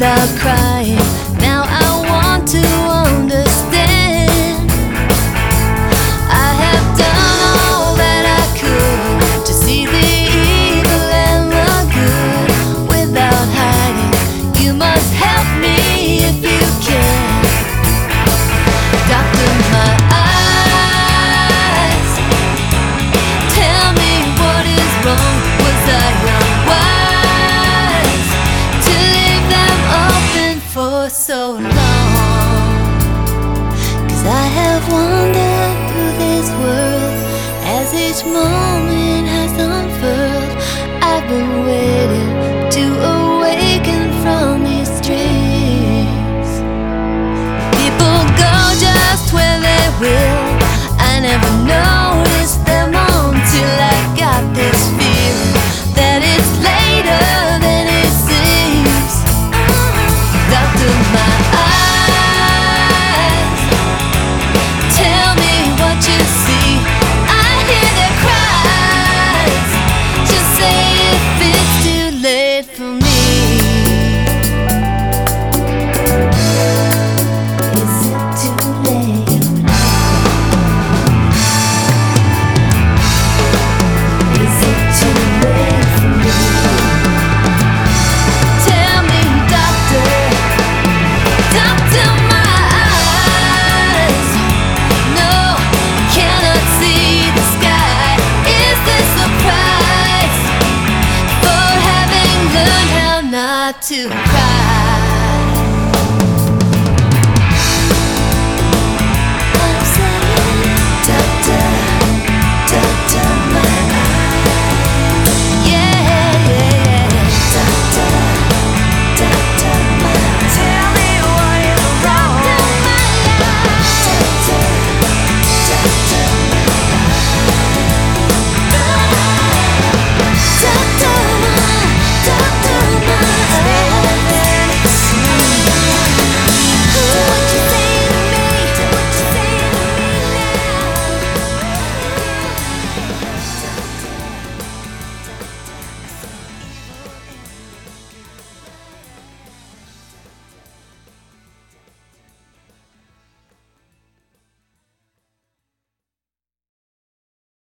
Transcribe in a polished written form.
without crying. Now I want to understand. I have done all that I could to see the evil and the good without hiding. You must help me if you can. Doctor, my eyes, tell me what is wrong. Was I unwise to leave them open for so long? 'Cause I have wandered through this world as each moment has unfurled. I've been waiting to awaken from these dreams. People go just where they will. I never noticed them until I got this feeling that it's later than it seems. Doctor, my eyes, tell me what you see. I hear their cries. Just say if it's too late for me. Is it too late? Is it too late for me? Tell me, doctor, doctor, my eyes. No, cannot see the sky. Is this a price for having learned how not to cry?